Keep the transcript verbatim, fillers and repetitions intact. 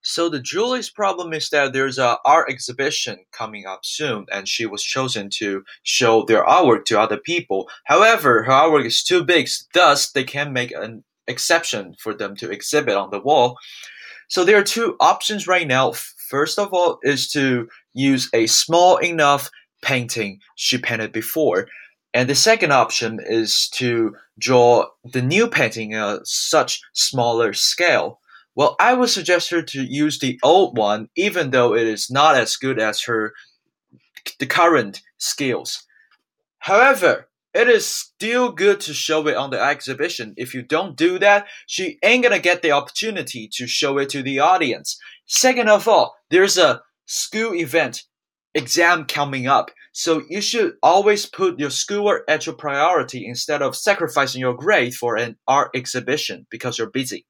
So the Julie's problem is that there's a art exhibition coming up soon, and she was chosen to show their artwork to other people. However, her artwork is too big, thus they can't make an exception for them to exhibit on the wall. So there are two options right now. First of all, is to use a small enough painting she painted before. And the second option is to draw the new painting at a such smaller scale. Well, I would suggest her to use the old one, even though it is not as good as her the current skills. However, it is still good to show it on the exhibition. If you don't do that, she ain't gonna get the opportunity to show it to the audience. Second of all, there's a school event exam coming up. So you should always put your schoolwork at your priority instead of sacrificing your grade for an art exhibition because you're busy.